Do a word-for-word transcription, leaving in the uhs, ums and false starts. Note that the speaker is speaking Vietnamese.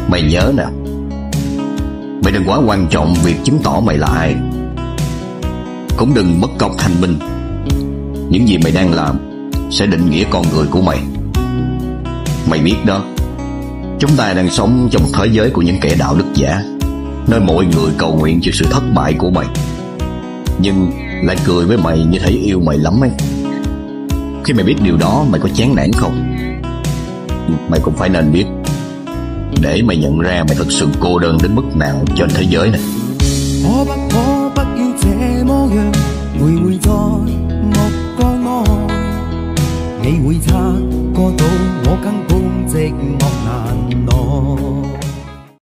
Mày nhớ nè, mày đừng quá quan trọng việc chứng tỏ mày là ai, cũng đừng mất công thanh minh. Những gì mày đang làm sẽ định nghĩa con người của mày. Mày biết đó, chúng ta đang sống trong một thế giới của những kẻ đạo đức giả, nơi mọi người cầu nguyện cho sự thất bại của mày, nhưng lại cười với mày như thể yêu mày lắm ấy. Khi mày biết điều đó, mày có chán nản không? Mày cũng phải nên biết, để mày nhận ra mày thật sự cô đơn đến mức nào trên thế giới này.